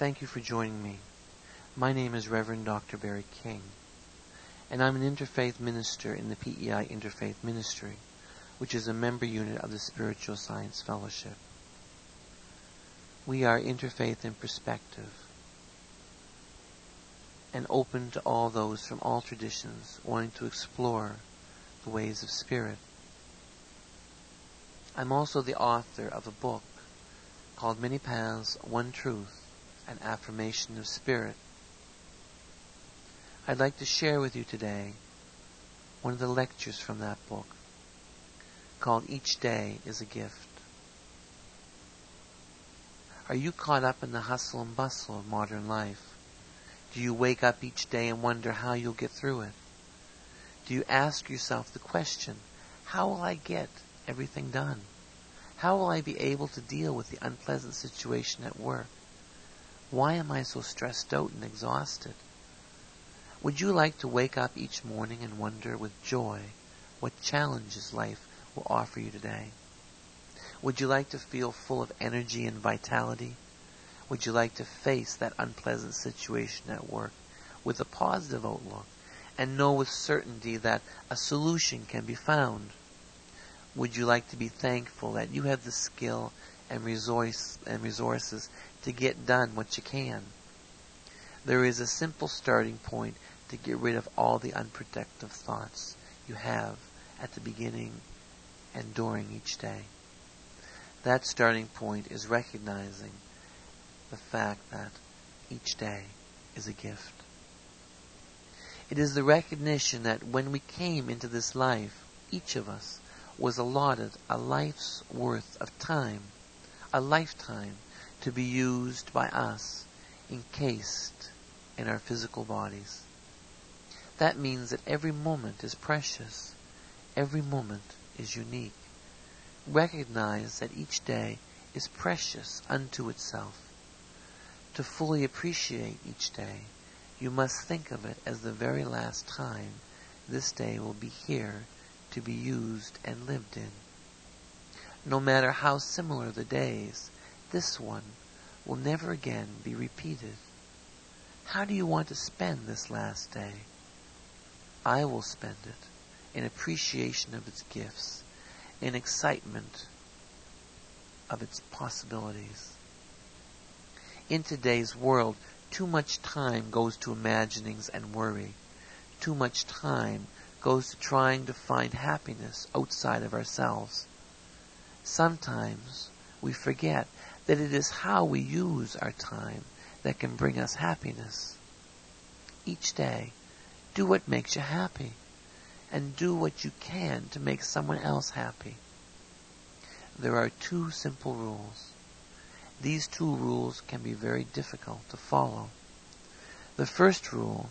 Thank you for joining me. My name is Reverend Dr. Barry King, and I'm an interfaith minister in the PEI Interfaith Ministry, which is a member unit of the Spiritual Science Fellowship. We are interfaith in perspective and open to all those from all traditions wanting to explore the ways of spirit. I'm also the author of a book called Many Paths, One Truth, an Affirmation of Spirit. I'd like to share with you today one of the lectures from that book called Each Day is a Gift. Are you caught up in the hustle and bustle of modern life? Do you wake up each day and wonder how you'll get through it? Do you ask yourself the question, how will I get everything done? How will I be able to deal with the unpleasant situation at work? Why am I so stressed out and exhausted? Would you like to wake up each morning and wonder with joy what challenges life will offer you today? Would you like to feel full of energy and vitality? Would you like to face that unpleasant situation at work with a positive outlook and know with certainty that a solution can be found? Would you like to be thankful that you have the skill and resources to get done what you can? There is a simple starting point to get rid of all the unproductive thoughts you have at the beginning and during each day. That starting point is recognizing the fact that each day is a gift. It is the recognition that when we came into this life, each of us was allotted a life's worth of time, a lifetime to be used by us, encased in our physical bodies. That means that every moment is precious, every moment is unique. Recognize that each day is precious unto itself. To fully appreciate each day, you must think of it as the very last time this day will be here to be used and lived in. No matter how similar the days, this one will never again be repeated. How do you want to spend this last day? I will spend it in appreciation of its gifts, in excitement of its possibilities. In today's world, too much time goes to imaginings and worry. Too much time goes to trying to find happiness outside of ourselves. Sometimes we forget that it is how we use our time that can bring us happiness. Each day, do what makes you happy, and do what you can to make someone else happy. There are two simple rules. These two rules can be very difficult to follow. The first rule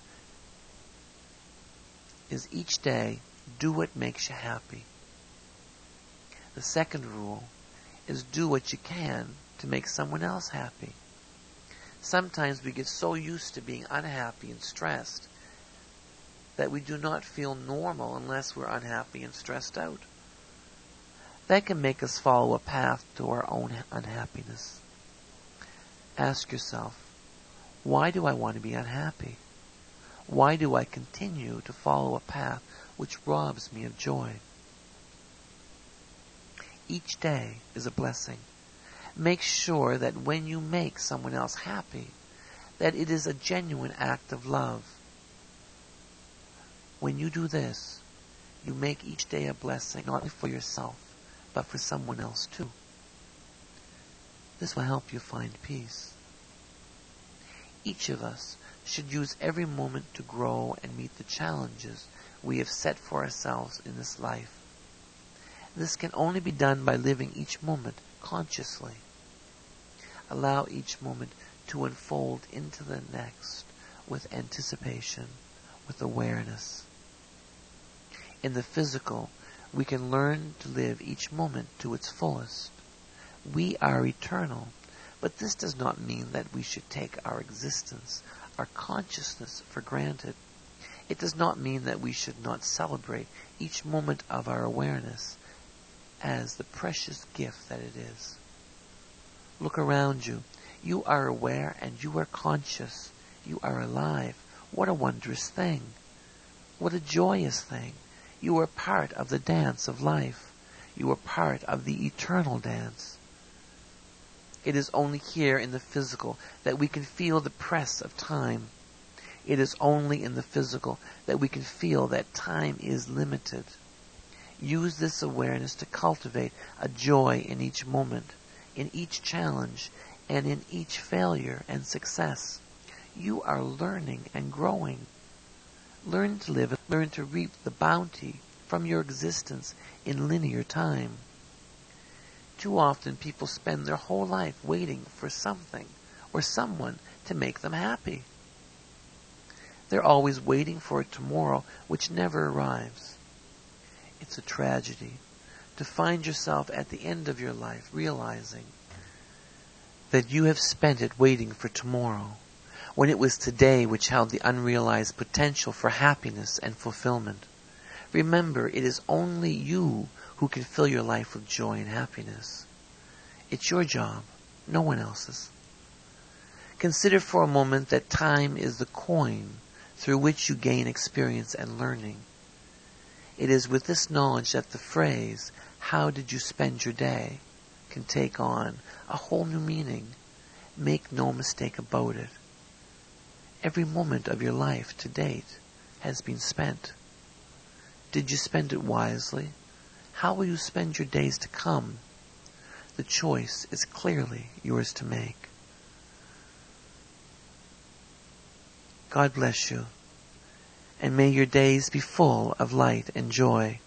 is each day, do what makes you happy. The second rule is do what you can to make someone else happy. Sometimes we get so used to being unhappy and stressed that we do not feel normal unless we're unhappy and stressed out. That can make us follow a path to our own unhappiness. Ask yourself, why do I want to be unhappy? Why do I continue to follow a path which robs me of joy? Each day is a blessing. Make sure that when you make someone else happy, that it is a genuine act of love. When you do this, you make each day a blessing, not only for yourself, but for someone else too. This will help you find peace. Each of us should use every moment to grow and meet the challenges we have set for ourselves in this life. This can only be done by living each moment consciously. Allow each moment to unfold into the next with anticipation, with awareness. In the physical, we can learn to live each moment to its fullest. We are eternal, but this does not mean that we should take our existence, our consciousness for granted. It does not mean that we should not celebrate each moment of our awareness as the precious gift that it is. Look around you. You are aware and you are conscious. You are alive. What a wondrous thing. What a joyous thing. You are part of the dance of life. You are part of the eternal dance. It is only here in the physical that we can feel the press of time. It is only in the physical that we can feel that time is limited. Use this awareness to cultivate a joy in each moment, in each challenge, and in each failure and success. You are learning and growing. Learn to live and learn to reap the bounty from your existence in linear time. Too often people spend their whole life waiting for something or someone to make them happy. They're always waiting for a tomorrow which never arrives. It's a tragedy to find yourself at the end of your life realizing that you have spent it waiting for tomorrow, when it was today which held the unrealized potential for happiness and fulfillment. Remember, it is only you who can fill your life with joy and happiness. It's your job, no one else's. Consider for a moment that time is the coin through which you gain experience and learning. It is with this knowledge that the phrase, "How did you spend your day?" can take on a whole new meaning. Make no mistake about it. Every moment of your life to date has been spent. Did you spend it wisely? How will you spend your days to come? The choice is clearly yours to make. God bless you, and may your days be full of light and joy.